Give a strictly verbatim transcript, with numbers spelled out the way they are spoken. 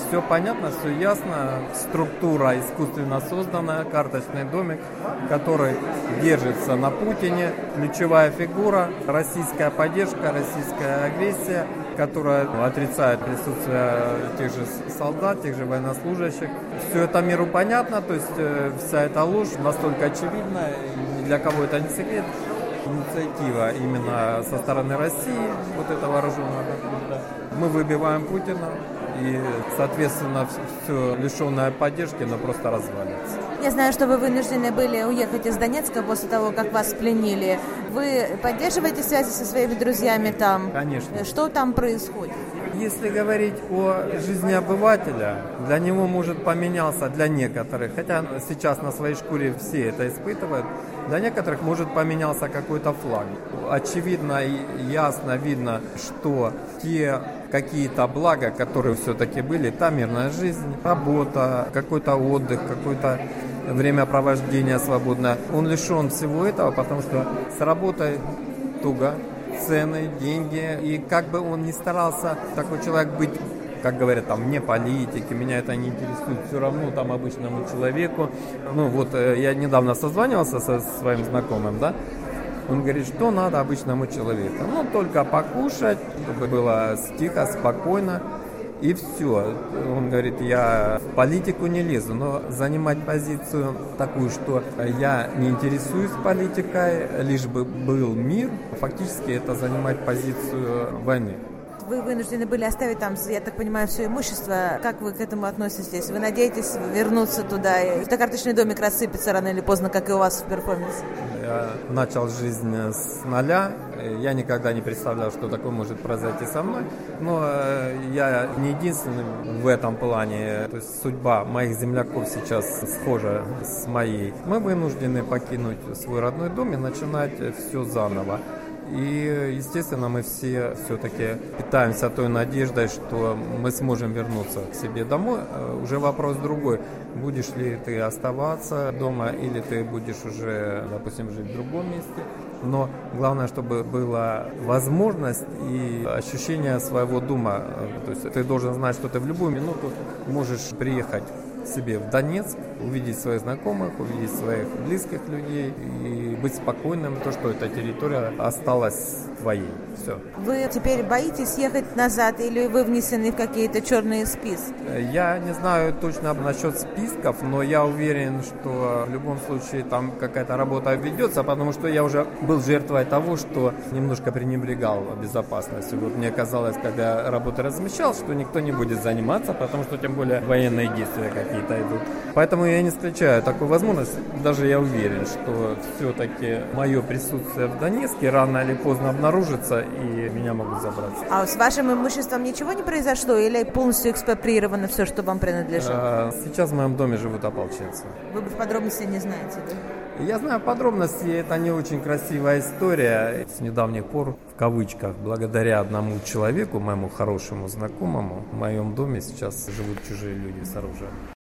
Все понятно, все ясно. Структура искусственно созданная, карточный домик, который держится на Путине. Ключевая фигура, российская поддержка, российская агрессия, которая отрицает присутствие тех же солдат, тех же военнослужащих. Все это миру понятно, то есть вся эта ложь настолько очевидна, ни для кого это не секрет. Инициатива именно со стороны России, вот этого вооруженного конфликта. Мы выбиваем Путина, и, соответственно, все лишенное поддержки, но просто развалится. Я знаю, что вы вынуждены были уехать из Донецка после того, как вас пленили. Вы поддерживаете связи со своими друзьями там? Конечно. Что там происходит? Если говорить о жизни обывателя, для него может поменяться, для некоторых, хотя сейчас на своей шкуре все это испытывают, для некоторых может поменялся какой-то флаг. Очевидно и ясно видно, что те какие-то блага, которые все-таки были, та мирная жизнь, работа, какой-то отдых, какое-то времяпровождение свободное, он лишен всего этого, потому что с работой туго, цены, деньги, и как бы он ни старался, такой человек, быть, как говорят, там, вне политики, меня это не интересует, все равно там обычному человеку. Ну вот, я недавно созванивался со своим знакомым, да, он говорит, что надо обычному человеку. Ну, только покушать, чтобы было тихо, спокойно, и все. Он говорит, я в политику не лезу, но занимать позицию такую, что я не интересуюсь политикой, лишь бы был мир, фактически это занимать позицию войны. Вы вынуждены были оставить там, я так понимаю, все имущество. Как вы к этому относитесь? Вы надеетесь вернуться туда? И карточный домик рассыпется рано или поздно, как и у вас в перформансе? Я начал жизнь с нуля. Я никогда не представлял, что такое может произойти со мной. Но я не единственный в этом плане. То есть судьба моих земляков сейчас схожа с моей. Мы вынуждены покинуть свой родной дом и начинать все заново. И, естественно, мы все все-таки питаемся той надеждой, что мы сможем вернуться к себе домой. Уже вопрос другой. Будешь ли ты оставаться дома или ты будешь уже, допустим, жить в другом месте. Но главное, чтобы была возможность и ощущение своего дома. То есть ты должен знать, что ты в любую минуту можешь приехать себе в Донецк, увидеть своих знакомых, увидеть своих близких людей и быть спокойным, то, что эта территория осталась твоей. Все. Вы теперь боитесь ехать назад или вы внесены в какие-то черные списки? Я не знаю точно насчет списков, но я уверен, что в любом случае там какая-то работа ведется, потому что я уже был жертвой того, что немножко пренебрегал безопасностью. Вот мне казалось, когда работу размещал, что никто не будет заниматься, потому что тем более военные действия какие-то идут. Поэтому я не исключаю такую возможность. Даже я уверен, что все-таки мое присутствие в Донецке рано или поздно обнаружится, и меня могут забрать. А с вашим имуществом ничего не произошло или полностью экспроприировано все, что вам принадлежит? А, сейчас в моем доме живут ополченцы. Вы в подробности не знаете, да? Я знаю подробности, это не очень красивая история. С недавних пор, в кавычках, благодаря одному человеку, моему хорошему знакомому, в моем доме сейчас живут чужие люди с оружием.